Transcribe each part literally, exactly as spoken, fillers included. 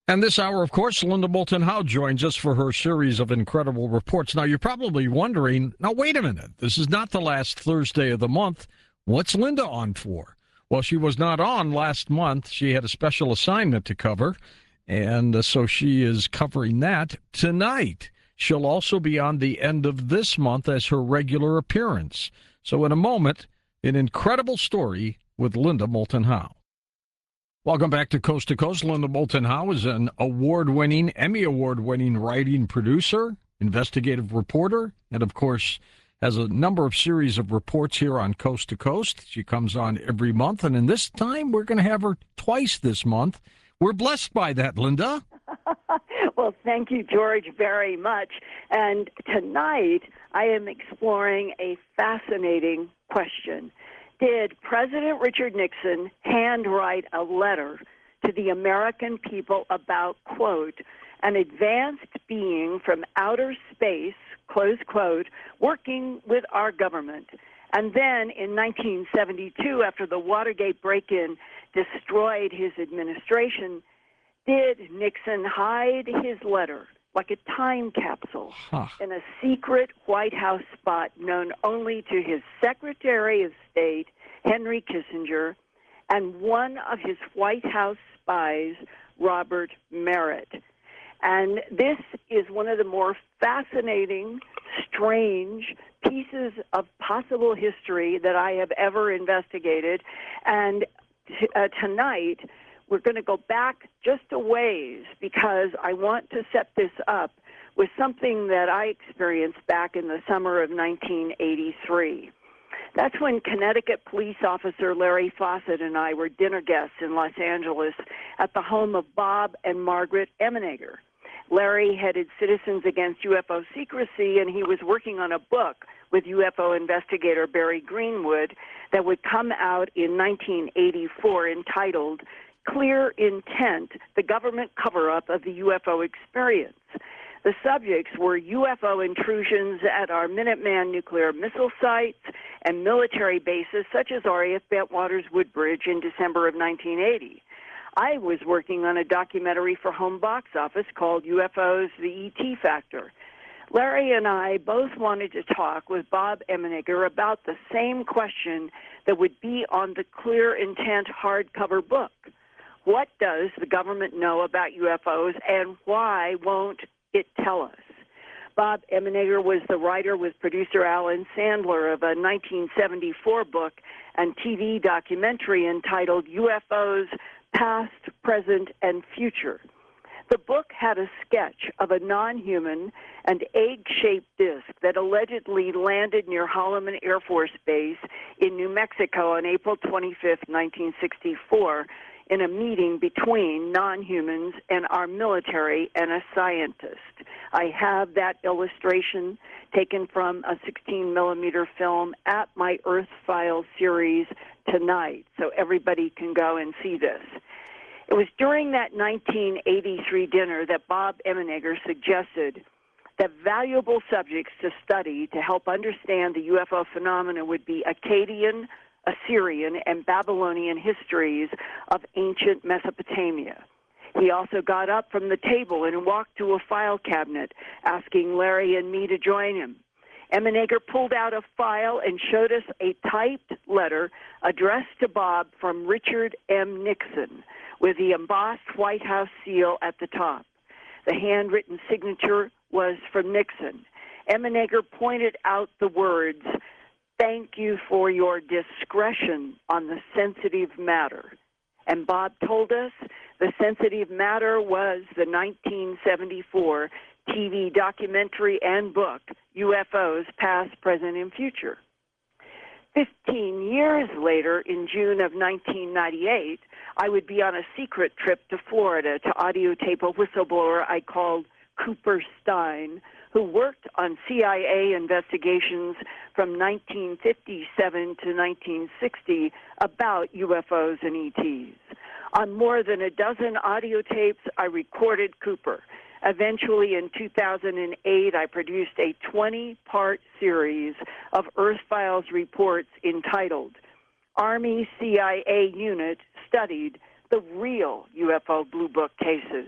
And this hour, of course, Linda Moulton Howe joins us for her series of incredible reports. Now, you're probably wondering, now, wait a minute. This is not the last Thursday of the month. What's Linda on for? Well, she was not on last month. She had a special assignment to cover, and uh, so she is covering that tonight. She'll also be on the end of this month as her regular appearance. So in a moment, an incredible story with Linda Moulton Howe. Welcome back to Coast to Coast. Linda Moulton Howe is an award-winning, Emmy Award-winning writing producer, investigative reporter, and, of course, has a number of series of reports here on Coast to Coast. She comes on every month, and in this time, we're going to have her twice this month. We're blessed by that, Linda. Well, thank you, George, very much. And tonight, I am exploring a fascinating question. Did President Richard Nixon handwrite a letter to the American people about, quote, an advanced being from outer space, close quote, working with our government? And then in nineteen seventy-two, after the Watergate break-in destroyed his administration, did Nixon hide his letter like a time capsule huh. in a secret White House spot known only to his Secretary of State, Henry Kissinger, and one of his White House spies, Robert Merritt? And this is one of the more fascinating, strange pieces of possible history that I have ever investigated. And t- uh, tonight, we're going to go back just a ways because I want to set this up with something that I experienced back in the summer of nineteen eighty-three. That's when Connecticut police officer Larry Fawcett and I were dinner guests in Los Angeles at the home of Bob and Margaret Emenegger. Larry headed Citizens Against U F O Secrecy, and he was working on a book with U F O investigator Barry Greenwood that would come out in nineteen eighty-four entitled Clear Intent, the Government Cover-Up of the U F O Experience. The subjects were U F O intrusions at our Minuteman nuclear missile sites and military bases such as R A F Bentwaters Woodbridge in December of nineteen eighty. I was working on a documentary for Home Box Office called U F Os, the E T Factor. Larry and I both wanted to talk with Bob Emenegger about the same question that would be on the Clear Intent hardcover book. What does the government know about U F Os, and why won't it tell us? Bob Emenegger was the writer with producer Alan Sandler of a nineteen seventy-four book and T V documentary entitled U F Os, Past, Present, and Future. The book had a sketch of a non-human and egg-shaped disc that allegedly landed near Holloman Air Force Base in New Mexico on April twenty-fifth, nineteen sixty-four, in a meeting between non-humans and our military and a scientist. I have that illustration taken from a sixteen millimeter film at my Earth Files series tonight, so everybody can go and see this. It was during that nineteen eighty-three dinner that Bob Emenegger suggested that valuable subjects to study to help understand the U F O phenomena would be Akkadian, Assyrian, and Babylonian histories of ancient Mesopotamia. He also got up from the table and walked to a file cabinet, asking Larry and me to join him. Emenegger pulled out a file and showed us a typed letter addressed to Bob from Richard M. Nixon, with the embossed White House seal at the top. The handwritten signature was from Nixon. Emenegger pointed out the words, "Thank you for your discretion on the sensitive matter." And Bob told us the sensitive matter was the nineteen seventy-four T V documentary and book, U F Os, Past, Present, and Future. Fifteen years later, in June of nineteen ninety-eight, I would be on a secret trip to Florida to audio tape a whistleblower I called Cooper Stein, who worked on C I A investigations from nineteen fifty-seven to nineteen sixty about U F Os and E Ts. On more than a dozen audio tapes, I recorded Cooper. Eventually, in two thousand eight, I produced a twenty-part series of Earth Files reports entitled Army C I A Unit Studied the Real U F O Blue Book Cases.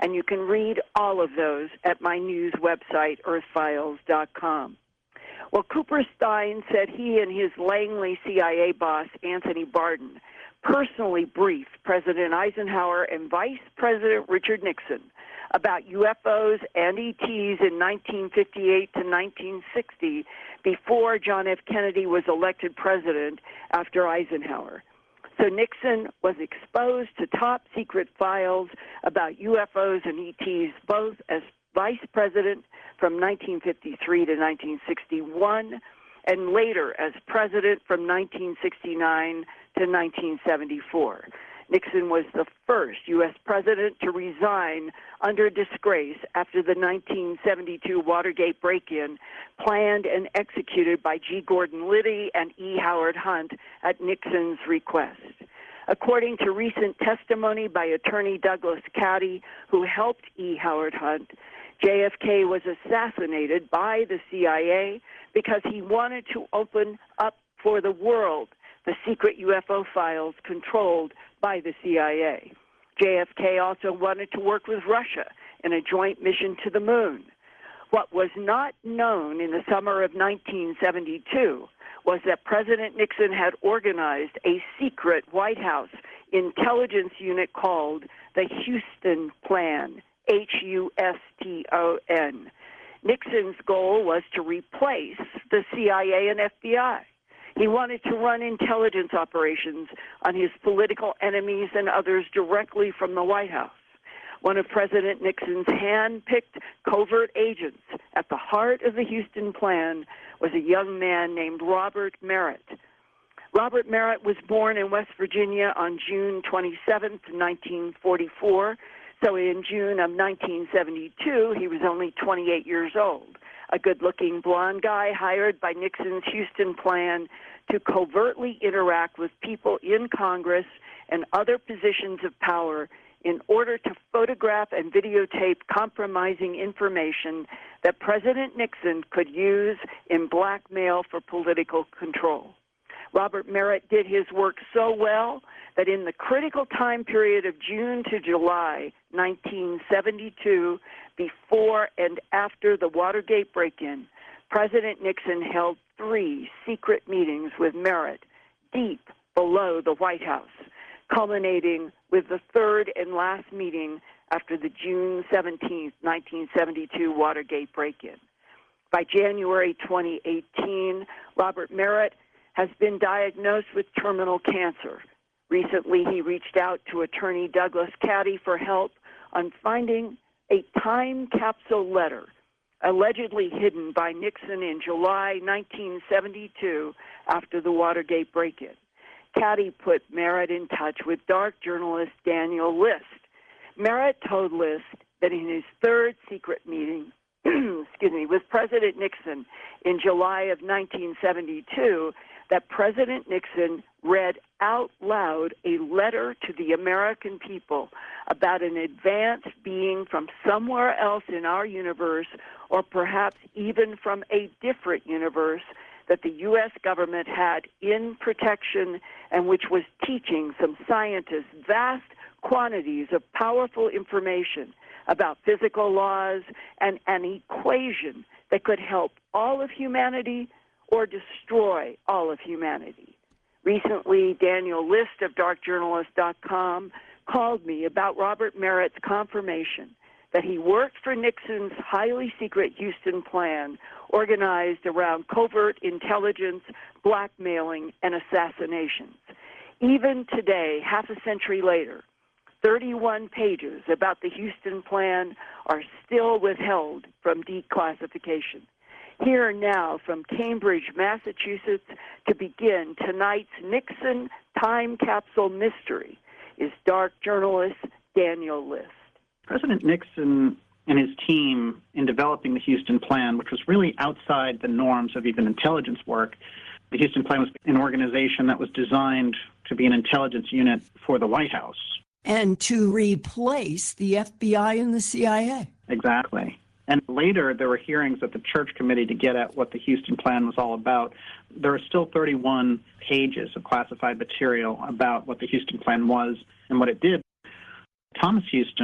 And you can read all of those at my news website, earth files dot com. Well, Cooper Stein said he and his Langley C I A boss, Anthony Barton, personally briefed President Eisenhower and Vice President Richard Nixon about U F Os and E Ts in nineteen fifty-eight to nineteen sixty before John F. Kennedy was elected president after Eisenhower. So Nixon was exposed to top secret files about U F Os and E Ts both as vice president from nineteen fifty-three to nineteen sixty-one and later as president from nineteen sixty-nine to nineteen seventy-four. Nixon was the first U S president to resign under disgrace after the nineteen seventy-two Watergate break-in planned and executed by G. Gordon Liddy and E. Howard Hunt at Nixon's request. According to recent testimony by attorney Douglas Caddy, who helped E. Howard Hunt, J F K was assassinated by the C I A because he wanted to open up for the world the secret U F O files controlled by the C I A. J F K also wanted to work with Russia in a joint mission to the moon. What was not known in the summer of nineteen seventy-two was that President Nixon had organized a secret White House intelligence unit called the Houston Plan, H U S T O N. Nixon's goal was to replace the C I A and F B I. He wanted to run intelligence operations on his political enemies and others directly from the White House. One of President Nixon's hand-picked covert agents at the heart of the Houston Plan was a young man named Robert Merritt. Robert Merritt was born in West Virginia on June twenty-seventh, nineteen forty-four. So in June of nineteen seventy-two, he was only twenty-eight years old. A good-looking blonde guy hired by Nixon's Houston Plan to covertly interact with people in Congress and other positions of power in order to photograph and videotape compromising information that President Nixon could use in blackmail for political control. Robert Merritt did his work so well that in the critical time period of June to July nineteen seventy-two, before and after the Watergate break-in, President Nixon held three secret meetings with Merritt deep below the White House, culminating with the third and last meeting after the June seventeenth, nineteen seventy-two Watergate break-in. By January twenty eighteen, Robert Merritt has been diagnosed with terminal cancer. Recently, he reached out to attorney Douglas Caddy for help on finding a time capsule letter allegedly hidden by Nixon in July nineteen seventy-two after the Watergate break-in. Caddy put Merritt in touch with dark journalist Daniel List. Merritt told List that in his third secret meeting excuse me, with President Nixon in July of nineteen seventy-two, that President Nixon read out loud a letter to the American people about an advanced being from somewhere else in our universe, or perhaps even from a different universe, that the U S government had in protection and which was teaching some scientists vast quantities of powerful information about physical laws and an equation that could help all of humanity or destroy all of humanity. Recently, Daniel List of dark journalist dot com called me about Robert Merritt's confirmation that he worked for Nixon's highly secret Houston Plan, organized around covert intelligence, blackmailing, and assassinations. Even today, half a century later, thirty-one pages about the Houston Plan are still withheld from declassification. Here now from Cambridge, Massachusetts, to begin tonight's Nixon time capsule mystery is dark journalist Daniel List. President Nixon and his team in developing the Houston Plan, which was really outside the norms of even intelligence work. The Houston Plan was an organization that was designed to be an intelligence unit for the White House. And to replace the F B I and the C I A. Exactly. And later, there were hearings at the Church Committee to get at what the Houston Plan was all about. There are still thirty-one pages of classified material about what the Houston Plan was and what it did. Thomas Houston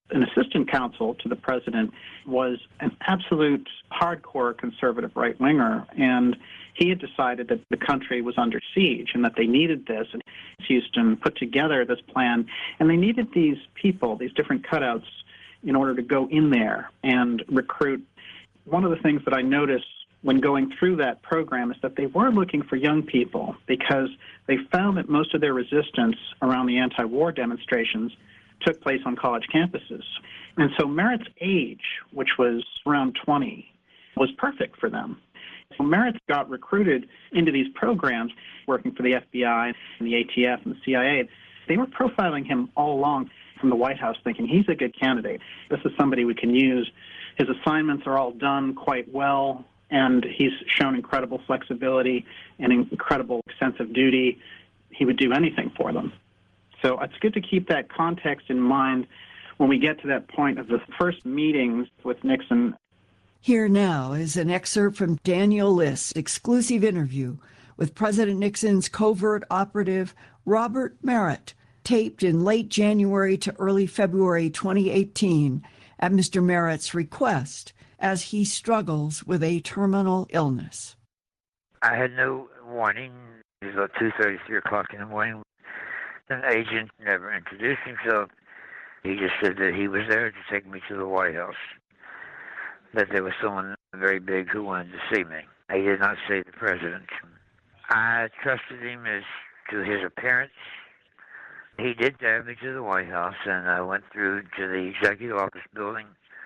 An assistant counsel to the president was an absolute hardcore conservative right-winger, and he had decided that the country was under siege and that they needed this. And Houston put together this plan, and they needed these people, these different cutouts, in order to go in there and recruit. One of the things that I noticed when going through that program is that they were looking for young people because they found that most of their resistance around the anti-war demonstrations took place on college campuses. And so Merritt's age, which was around twenty, was perfect for them. So Merritt got recruited into these programs, working for the F B I and the A T F and the C I A. They were profiling him all along from the White House, thinking he's a good candidate. This is somebody we can use. His assignments are all done quite well, and he's shown incredible flexibility and incredible sense of duty. He would do anything for them. So it's good to keep that context in mind when we get to that point of the first meetings with Nixon. Here now is an excerpt from Daniel List's exclusive interview with President Nixon's covert operative, Robert Merritt, taped in late January to early February twenty eighteen at Mister Merritt's request as he struggles with a terminal illness. I had no warning. It was about two thirty, three o'clock in the morning. An agent never introduced himself. He just said that he was there to take me to the White House, that there was someone very big who wanted to see me. He did not say the president. I trusted him as to his appearance. He did drive me to the White House, and I went through to the executive office building.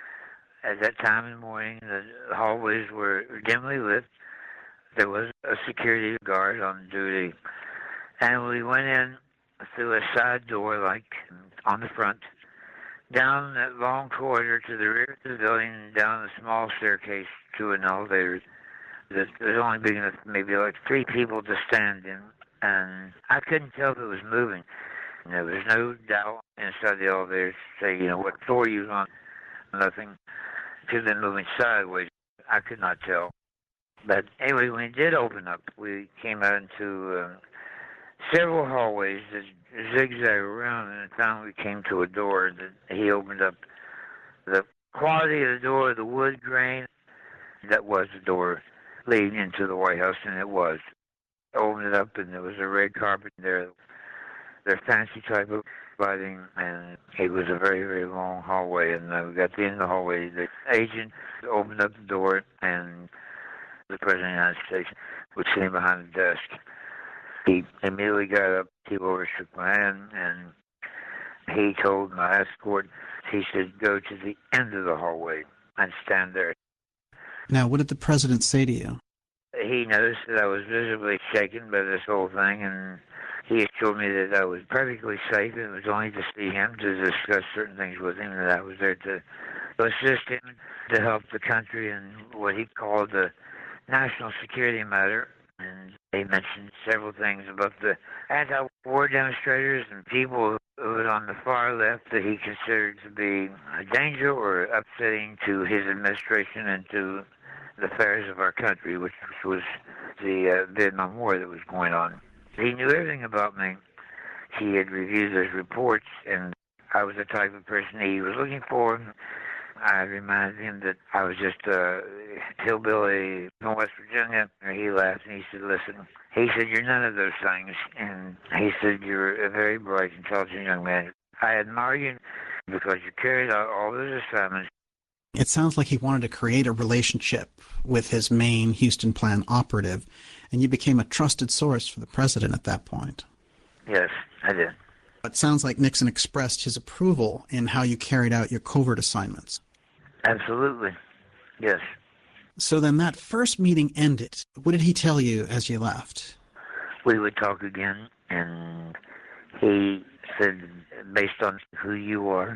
At that time in the morning, the hallways were dimly lit. There was a security guard on duty, and we went in through a side door, like on the front, down that long corridor to the rear of the building, and down a small staircase to an elevator that was only big enough for maybe like three people to stand in, and I couldn't tell if it was moving. There was no dial inside the elevator to say, you know, what floor you was on. Nothing. It could have been moving sideways. I could not tell. But anyway, when it did open up, we came out into uh, several hallways that zigzag around, and finally we came to a door that he opened up. The quality of the door, the wood grain, that was the door leading into the White House, and it was. I opened it up, and there was a red carpet there. Their fancy type of lighting, and it was a very, very long hallway. And uh, we got to the end of the hallway. The agent opened up the door, and the President of the United States was sitting behind the desk. He immediately got up, he over shook my hand, and he told my escort, he said, go to the end of the hallway and stand there. Now, what did the President say to you? He noticed that I was visibly shaken by this whole thing, and he assured me that I was perfectly safe, and it was only to see him, to discuss certain things with him, that I was there to, to assist him, to help the country in what he called the national security matter. And he mentioned several things about the anti-war demonstrators and people who were on the far left that he considered to be a danger or upsetting to his administration and to the affairs of our country, which was the uh, Vietnam War that was going on. He knew everything about me. He had reviewed those reports, and I was the type of person he was looking for. I reminded him that I was just a hillbilly from West Virginia. He laughed, and he said, listen, he said, you're none of those things. And he said, you're a very bright, intelligent young man. I admire you because you carried out all those assignments. It sounds like he wanted to create a relationship with his main Houston Plan operative, and you became a trusted source for the president at that point. Yes, I did. It sounds like Nixon expressed his approval in how you carried out your covert assignments. Absolutely, yes. So then that first meeting ended. What did he tell you as you left? We would talk again, and he said, based on who you are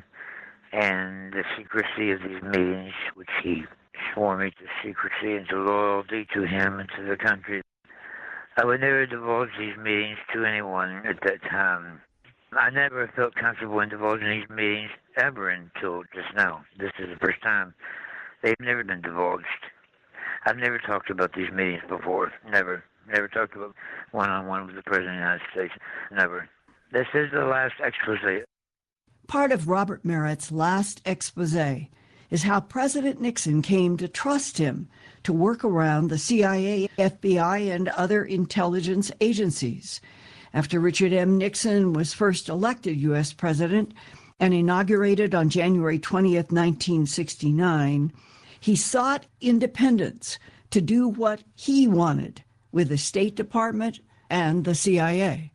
and the secrecy of these meetings, which he swore me to secrecy and to loyalty to him and to the country, I would never divulge these meetings to anyone at that time. I never felt comfortable in divulging these meetings ever until just now. This is the first time. They've never been divulged. I've never talked about these meetings before. Never. Never talked about one-on-one with the President of the United States. Never. This is the last expose. Part of Robert Merritt's last expose is how President Nixon came to trust him to work around the C I A, F B I, and other intelligence agencies. After Richard M. Nixon was first elected U S president and inaugurated on January twentieth, nineteen sixty-nine, he sought independence to do what he wanted with the State Department and the C I A.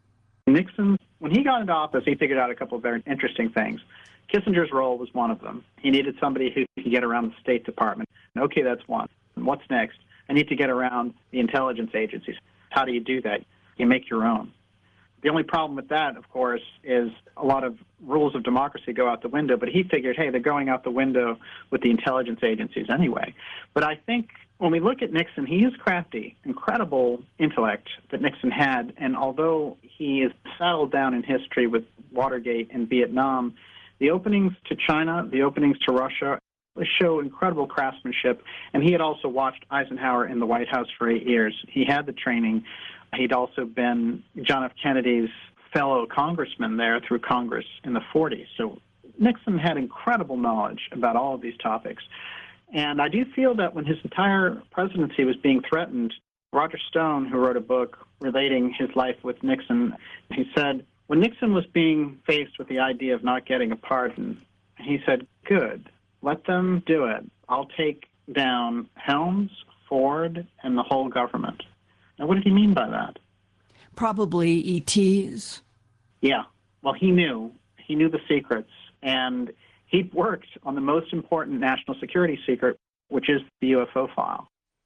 Nixon, when he got into office, he figured out a couple of very interesting things. Kissinger's role was one of them. He needed somebody who could get around the State Department. Okay, that's one. And what's next? I need to get around the intelligence agencies. How do you do that? You make your own. The only problem with that, of course, is a lot of rules of democracy go out the window, but he figured, hey, they're going out the window with the intelligence agencies anyway. But I think when we look at Nixon, he is crafty, incredible intellect that Nixon had, and although he is settled down in history with Watergate and Vietnam, the openings to China, the openings to Russia show incredible craftsmanship, and he had also watched Eisenhower in the White House for eight years. He had the training. He'd also been John F. Kennedy's fellow congressman there through Congress in the forties. So Nixon had incredible knowledge about all of these topics. And I do feel that when his entire presidency was being threatened, Roger Stone, who wrote a book relating his life with Nixon, he said, when Nixon was being faced with the idea of not getting a pardon, he said, good, let them do it. I'll take down Helms, Ford, and the whole government. Now, what did he mean by that? Probably E Ts. Yeah. Well, he knew. He knew the secrets. And he worked on the most important national security secret, which is the U F O file.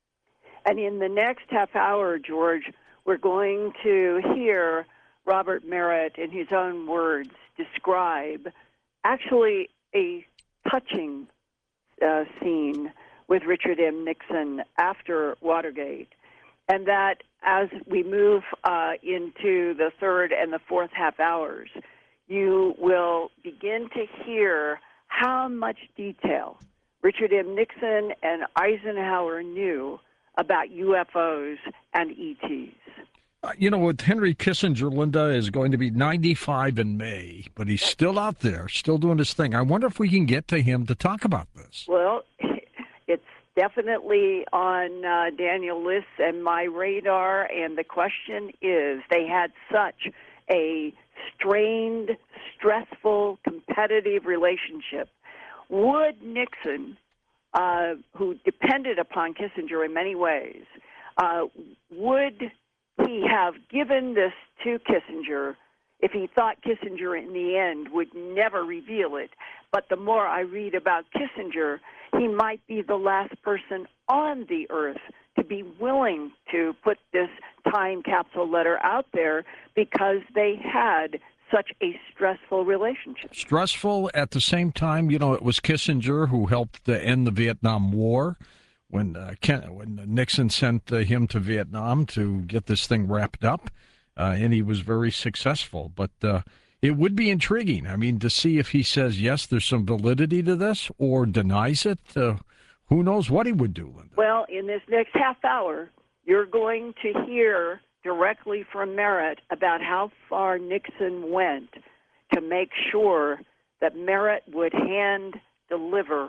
And in the next half hour, George, we're going to hear Robert Merritt, in his own words, describe actually a touching uh, scene with Richard M. Nixon after Watergate. And that as we move uh, into the third and the fourth half hours, you will begin to hear how much detail Richard M. Nixon and Eisenhower knew about U F Os and E Ts. Uh, you know, with Henry Kissinger, Linda is going to be ninety-five in May, but he's still out there, still doing his thing. I wonder if we can get to him to talk about this. Well, it's definitely on uh, Daniel Liss and my radar, and the question is, they had such a strained, stressful, competitive relationship. Would Nixon, uh, who depended upon Kissinger in many ways, uh, would he have given this to Kissinger if he thought Kissinger in the end would never reveal it? But the more I read about Kissinger, he might be the last person on the earth to be willing to put this time capsule letter out there because they had such a stressful relationship. Stressful at the same time, you know, it was Kissinger who helped uh, end the Vietnam War when uh, Ken, when Nixon sent uh, him to Vietnam to get this thing wrapped up, uh, and he was very successful. But uh, it would be intriguing, I mean, to see if he says, yes, there's some validity to this, or denies it. Uh, who knows what he would do, Linda? Well, in this next half hour, you're going to hear directly from Merritt about how far Nixon went to make sure that Merritt would hand deliver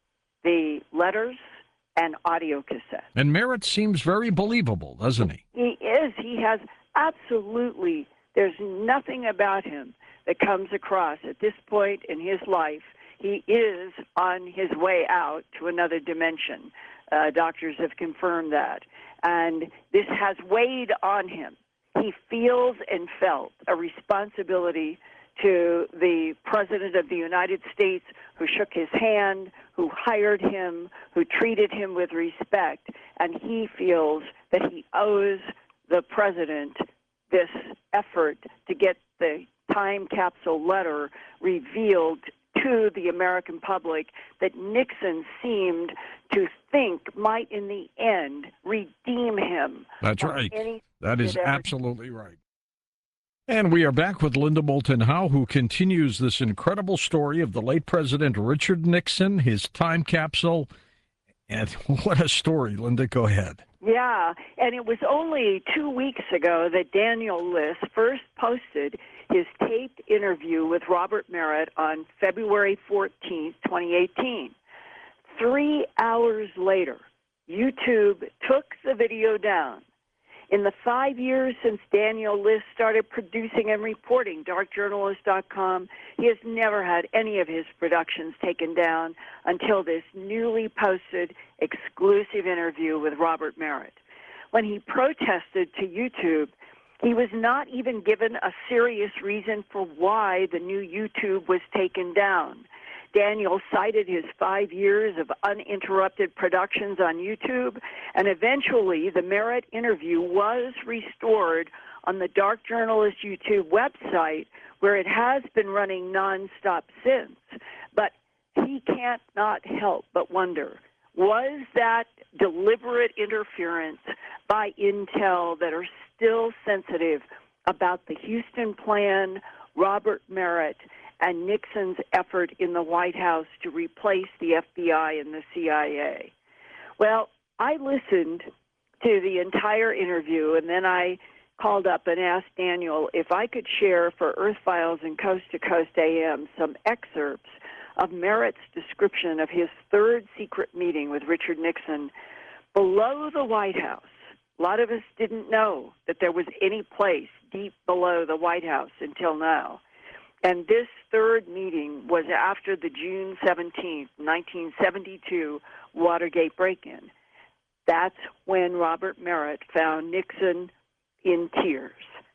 the letters and audio cassette. And Merritt seems very believable, doesn't he? He is. He has absolutely, there's nothing about him that comes across at this point in his life. He is on his way out to another dimension. Uh, doctors have confirmed that. And this has weighed on him. He feels and felt a responsibility to the President of the United States, who shook his hand, who hired him, who treated him with respect, and he feels that he owes the President this effort to get the time capsule letter revealed to the American public that Nixon seemed to think might, in the end, redeem him. That's right. That is absolutely right. And we are back with Linda Moulton Howe, who continues this incredible story of the late President Richard Nixon, his time capsule. And what a story, Linda. Go ahead. Yeah, and it was only two weeks ago that Daniel Liss first posted his taped interview with Robert Merritt on February fourteenth, twenty eighteen. Three hours later, YouTube took the video down. In the five years since Daniel List started producing and reporting dark journalist dot com, he has never had any of his productions taken down until this newly posted exclusive interview with Robert Merritt. When he protested to YouTube, he was not even given a serious reason for why the new YouTube was taken down. Daniel cited his five years of uninterrupted productions on YouTube, and eventually the Merritt interview was restored on the Dark Journalist YouTube website, where it has been running nonstop since. But he can't not help but wonder, was that deliberate interference by Intel that are still sensitive about the Houston plan, Robert Merritt, and Nixon's effort in the White House to replace the F B I and the C I A? Well, I listened to the entire interview, and then I called up and asked Daniel if I could share for Earth Files and Coast to Coast A M some excerpts of Merritt's description of his third secret meeting with Richard Nixon below the White House. A lot of us didn't know that there was any place deep below the White House until now. And this third meeting was after the June seventeenth, nineteen seventy-two Watergate break-in. That's when Robert Merritt found Nixon in tears.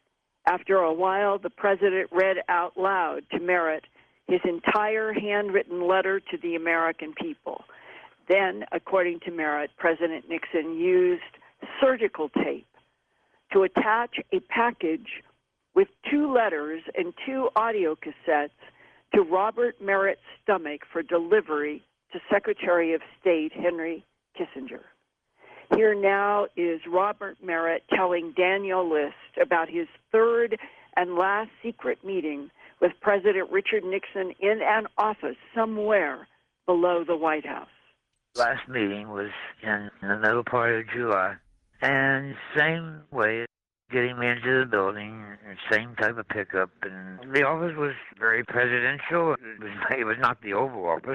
After a while, the president read out loud to Merritt his entire handwritten letter to the American people. Then, according to Merritt, President Nixon used surgical tape to attach a package with two letters and two audio cassettes to Robert Merritt's stomach for delivery to Secretary of State Henry Kissinger. Here now is Robert Merritt telling Daniel List about his third and last secret meeting with President Richard Nixon in an office somewhere below the White House. Last meeting was in the middle part of July, and same way, getting me into the building, same type of pickup, and the office was very presidential. It was, it was not the Oval Office.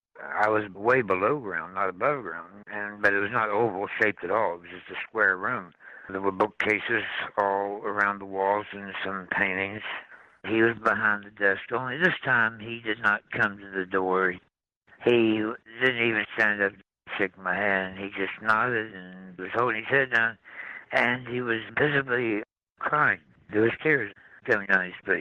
I was way below ground, not above ground, and but it was not oval shaped at all. It was just a square room. There were bookcases all around the walls and some paintings. He was behind the desk, only this time he did not come to the door. He didn't even stand up to shake my hand. He just nodded and was holding his head down, and he was visibly crying. There was tears coming down his face.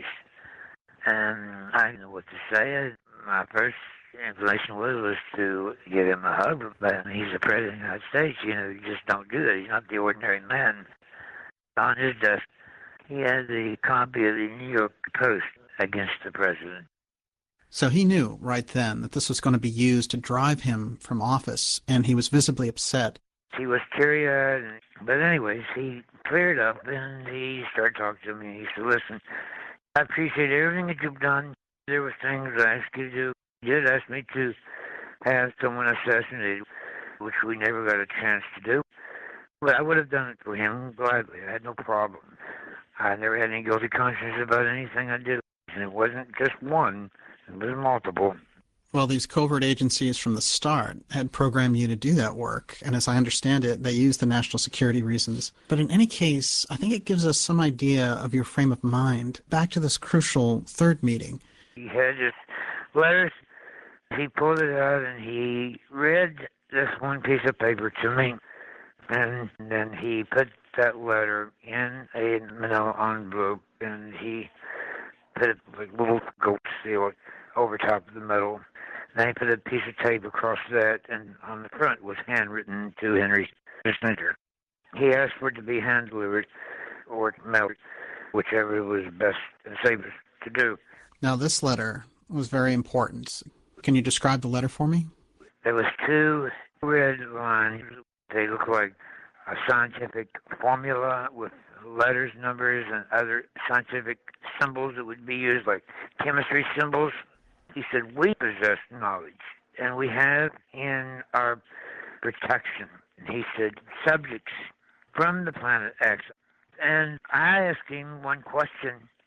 And I didn't know what to say. My first inclination was, was to give him a hug, but he's the President of the United States. You know, you just don't do that. He's not the ordinary man. On his desk, he had the copy of the New York Post against the President. So he knew right then that this was going to be used to drive him from office, and he was visibly upset. He was teary-eyed, but anyways, he cleared up, and he started talking to me. He said, listen, I appreciate everything that you've done. There were things I asked you to do. You did ask me to have someone assassinated, which we never got a chance to do. But I would have done it for him gladly. I had no problem. I never had any guilty conscience about anything I did. And it wasn't just one. It was multiple. Well, these covert agencies from the start had programmed you to do that work. And as I understand it, they used the national security reasons. But in any case, I think it gives us some idea of your frame of mind. Back to this crucial third meeting. He had his letters. He pulled it out and he read this one piece of paper to me. And then he put that letter in a manila envelope, and he put it like a little gold seal over top of the metal. Then he put a piece of tape across that, and on the front was handwritten to Henry Kissinger. He asked for it to be hand-delivered or mailed, whichever was best and safest to do. Now, this letter was very important. Can you describe the letter for me? There was two red lines. They look like a scientific formula with letters, numbers, and other scientific symbols that would be used, like chemistry symbols. He said, we possess knowledge, and we have in our protection. And he said, subjects from the planet X. And I asked him one question,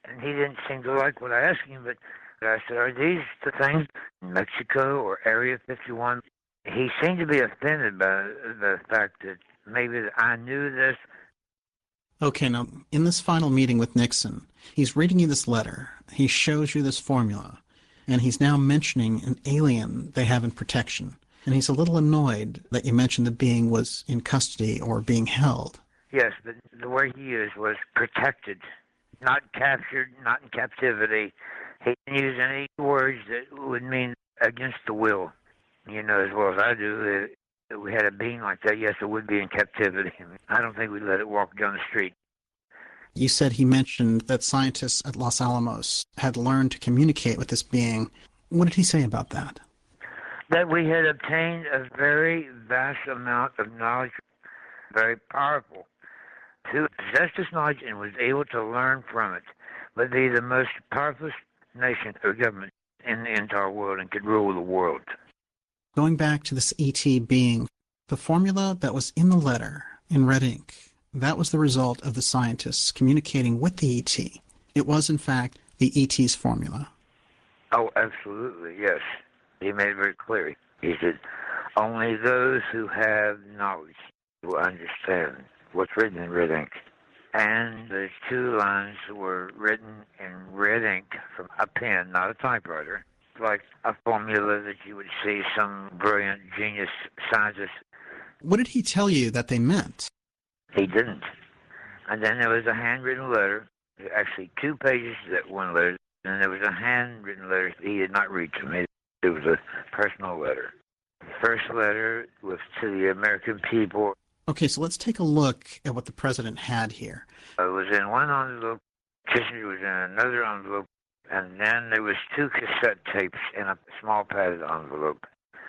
And he didn't seem to like what I asked him, but I said, are these the things in Mexico or Area fifty-one? He seemed to be offended by the fact that maybe I knew this. Okay, now, in this final meeting with Nixon, he's reading you this letter, he shows you this formula, and he's now mentioning an alien they have in protection. And he's a little annoyed that you mentioned the being was in custody or being held. Yes, but the word he used was protected, not captured, not in captivity. He didn't use any words that would mean against the will. You know as well as I do, if we had a being like that, yes, it would be in captivity. I don't think we'd let it walk down the street. You said he mentioned that scientists at Los Alamos had learned to communicate with this being. What did he say about that? That we had obtained a very vast amount of knowledge, very powerful, to possess this knowledge and was able to learn from it, but be the most powerful nation or government in the entire world and could rule the world. Going back to this E T being, the formula that was in the letter in red ink, that was the result of the scientists communicating with the E T. It was, in fact, the E T's formula. Oh, absolutely, yes. He made it very clear. He said, only those who have knowledge will understand what's written in red ink. And the two lines were written in red ink from a pen, not a typewriter, like a formula that you would see some brilliant genius scientist. What did he tell you that they meant? He didn't. And then there was a handwritten letter, actually two pages to that one letter, and there was a handwritten letter he did not read to me. It was a personal letter. The first letter was to the American people. Okay, so let's take a look at what the president had here. It was in one envelope, Kissinger was in another envelope, and then there was two cassette tapes in a small padded envelope.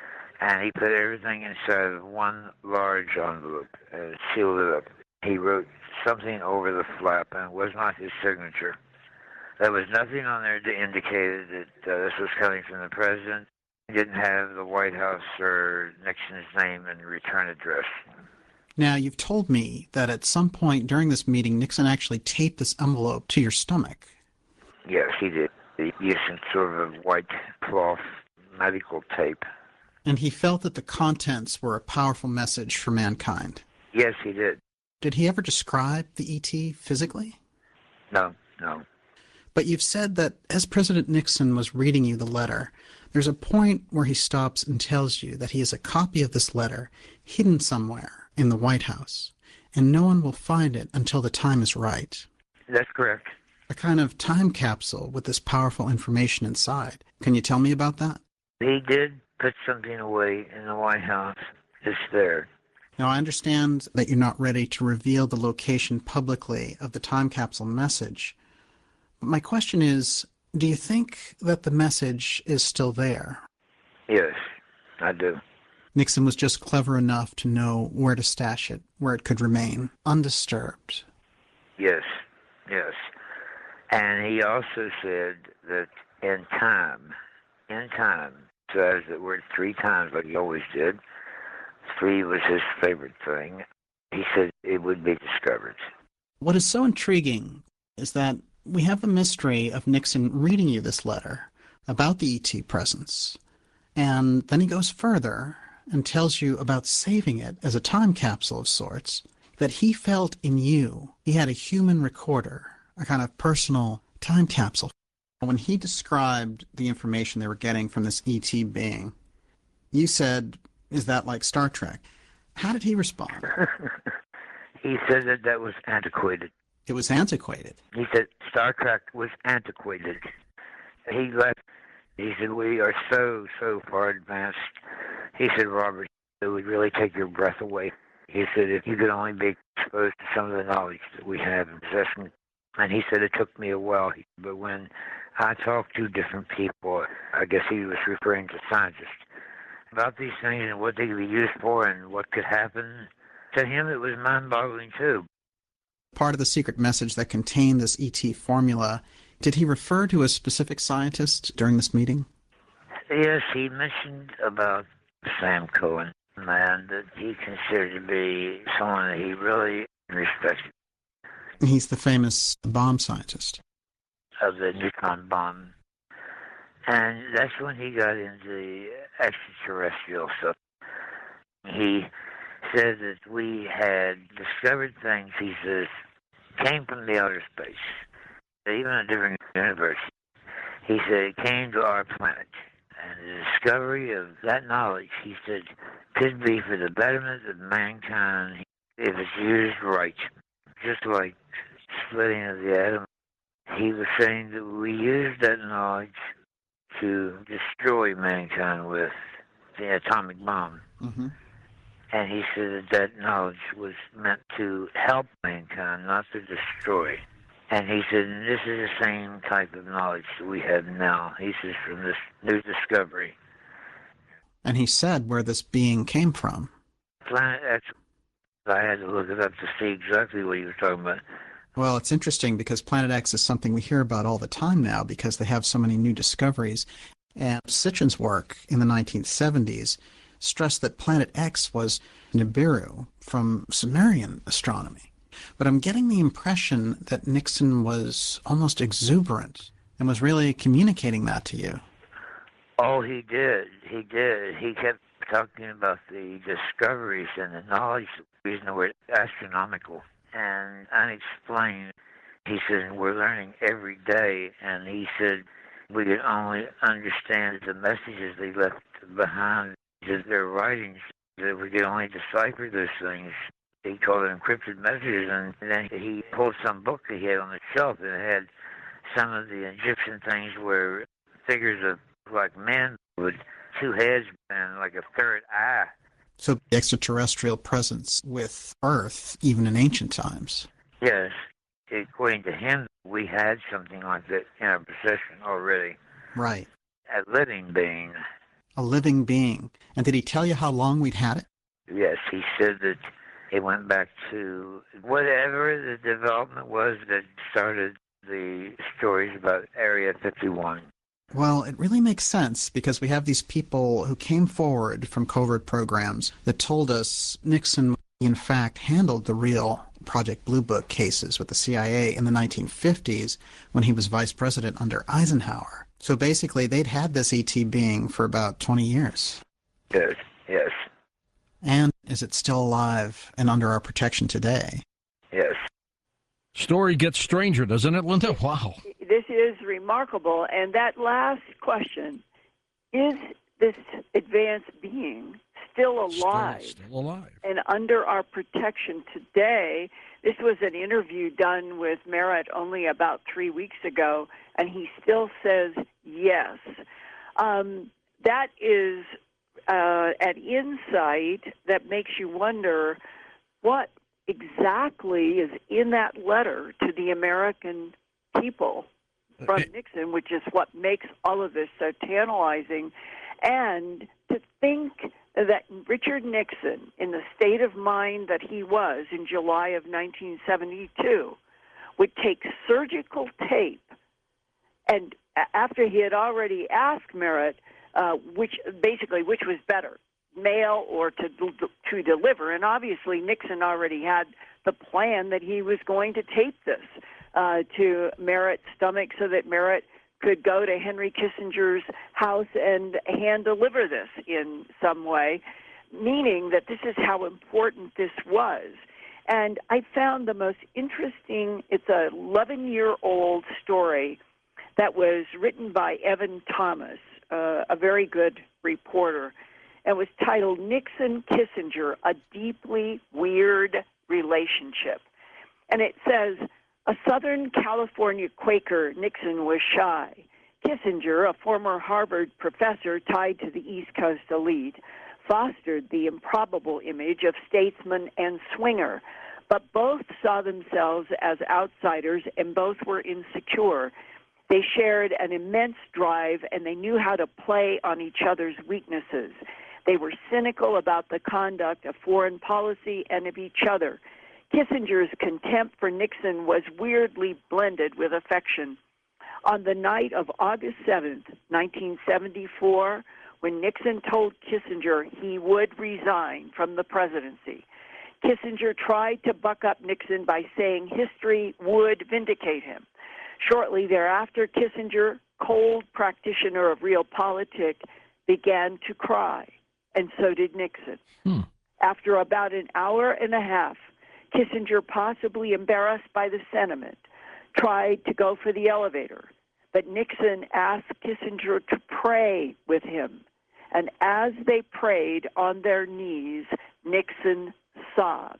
And he put everything inside of one large envelope and sealed it up. He wrote something over the flap, and it was not his signature. There was nothing on there that indicated that uh, this was coming from the president. He didn't have the White House or Nixon's name and return address. Now, you've told me that at some point during this meeting, Nixon actually taped this envelope to your stomach. Yes, he did. He used some sort of white cloth medical tape. And he felt that the contents were a powerful message for mankind. Yes, he did. Did he ever describe the E T physically? No, no. But you've said that as President Nixon was reading you the letter, there's a point where he stops and tells you that he has a copy of this letter hidden somewhere in the White House, and no one will find it until the time is right. That's correct. A kind of time capsule with this powerful information inside. Can you tell me about that? He did put something away in the White House. It's there. Now, I understand that you're not ready to reveal the location publicly of the time capsule message. But my question is, do you think that the message is still there? Yes, I do. Nixon was just clever enough to know where to stash it, where it could remain undisturbed. Yes, yes. And he also said that in time, in time, says the word three times like he always did. Three was his favorite thing. He said it would be discovered. What is so intriguing is that we have the mystery of Nixon reading you this letter about the E T presence, and then he goes further and tells you about saving it as a time capsule of sorts, that he felt in you he had a human recorder, a kind of personal time capsule. When he described the information they were getting from this E T being, you said, is that like Star Trek? How did he respond? He said that that was antiquated. It was antiquated. He said Star Trek was antiquated. He left. He said, we are so, so far advanced. He said, Robert, it would really take your breath away. He said, if you could only be exposed to some of the knowledge that we have in possession. And he said, it took me a while, but when I talked to different people, I guess he was referring to scientists, about these things and what they could be used for and what could happen, to him it was mind-boggling too. Part of the secret message that contained this E T formula, did he refer to a specific scientist during this meeting? Yes, he mentioned about Sam Cohen, a man that he considered to be someone that he really respected. He's the famous bomb scientist. of the neutron bomb. And that's when he got into the extraterrestrial stuff. He said that we had discovered things, he says, came from the outer space, even a different universe. He said it came to our planet. And the discovery of that knowledge, he said, could be for the betterment of mankind if it's used right. Just like splitting of the atom. He was saying that we use that knowledge to destroy mankind with the atomic bomb. Mm-hmm. And he said that that knowledge was meant to help mankind, not to destroy. And he said, and this is the same type of knowledge that we have now. He says, from this new discovery. And he said where this being came from. Planet X, I had to look it up to see exactly what he was talking about. Well, it's interesting because Planet X is something we hear about all the time now because they have so many new discoveries. And Sitchin's work in the nineteen seventies stressed that Planet X was Nibiru from Sumerian astronomy. But I'm getting the impression that Nixon was almost exuberant and was really communicating that to you. Oh, he did. He did. He kept talking about the discoveries and the knowledge, using the word astronomical and unexplained. He said, we're learning every day. And he said, we could only understand the messages they left behind, their writings, that we could only decipher those things. He called it encrypted messages, and then he pulled some book that he had on the shelf and it had some of the Egyptian things where figures of like men with two heads and like a third eye. So the extraterrestrial presence with Earth, even in ancient times. Yes. According to him, we had something like that in our possession already. Right. A living being. A living being. And did he tell you how long we'd had it? Yes, he said that it went back to whatever the development was that started the stories about Area fifty-one. Well, it really makes sense because we have these people who came forward from covert programs that told us Nixon, in fact, handled the real Project Blue Book cases with the C I A in the nineteen fifties when he was vice president under Eisenhower. So basically, they'd had this E T being for about twenty years. Yes, yes. And is it still alive and under our protection today? Yes. Story gets stranger, doesn't it, Linda? Wow. This is remarkable. And that last question, is this advanced being still alive? Still, still alive. And under our protection today? This was an interview done with Merritt only about three weeks ago, and he still says yes. Um, that is uh, an insight that makes you wonder what exactly is in that letter to the American people from Nixon, which is what makes all of this so tantalizing. And to think that Richard Nixon, in the state of mind that he was in July of nineteen seventy-two, would take surgical tape, and after he had already asked Merritt, uh, which basically which was better, mail or to to deliver, and obviously Nixon already had the plan that he was going to tape this uh, to Merritt's stomach so that Merritt could go to Henry Kissinger's house and hand deliver this in some way, meaning that this is how important this was. And I found the most interesting, it's a eleven-year-old story that was written by Evan Thomas, uh, a very good reporter, and was titled Nixon-Kissinger, A Deeply Weird Relationship. And it says, a Southern California Quaker, Nixon was shy. Kissinger, a former Harvard professor tied to the East Coast elite, fostered the improbable image of statesman and swinger, but both saw themselves as outsiders and both were insecure. They shared an immense drive and they knew how to play on each other's weaknesses. They were cynical about the conduct of foreign policy and of each other. Kissinger's contempt for Nixon was weirdly blended with affection. On the night of August seventh, nineteen seventy-four, when Nixon told Kissinger he would resign from the presidency, Kissinger tried to buck up Nixon by saying history would vindicate him. Shortly thereafter, Kissinger, cold practitioner of realpolitik, began to cry, and so did Nixon. Hmm. After about an hour and a half, Kissinger, possibly embarrassed by the sentiment, tried to go for the elevator, but Nixon asked Kissinger to pray with him. And as they prayed on their knees, Nixon sobbed.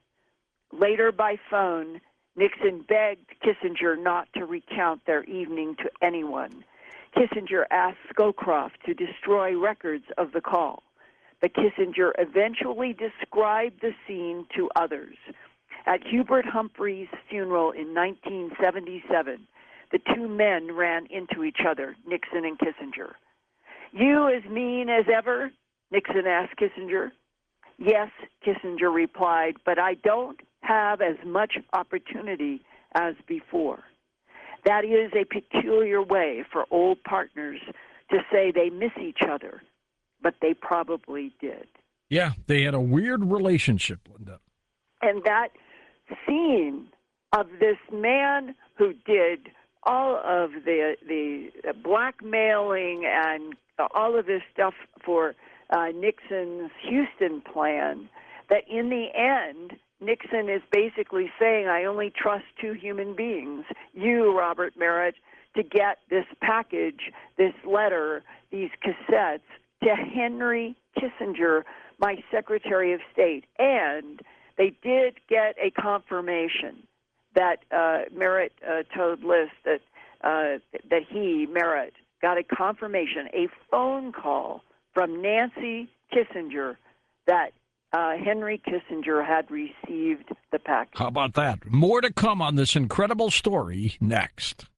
Later by phone, Nixon begged Kissinger not to recount their evening to anyone. Kissinger asked Scowcroft to destroy records of the call, but Kissinger eventually described the scene to others. At Hubert Humphrey's funeral in nineteen seventy-seven, the two men ran into each other, Nixon and Kissinger. "You as mean as ever?" Nixon asked Kissinger. "Yes," Kissinger replied, "but I don't have as much opportunity as before." That is a peculiar way for old partners to say they miss each other, but they probably did. Yeah, they had a weird relationship, Linda. And that scene of this man who did all of the the blackmailing and all of this stuff for uh, Nixon's Houston plan, that in the end, Nixon is basically saying, I only trust two human beings, you, Robert Merritt, to get this package, this letter, these cassettes to Henry Kissinger, my Secretary of State. And they did get a confirmation that uh, Merritt uh, told List that, uh, that he, Merritt, got a confirmation, a phone call from Nancy Kissinger that Uh, Henry Kissinger had received the package. How about that? More to come on this incredible story next.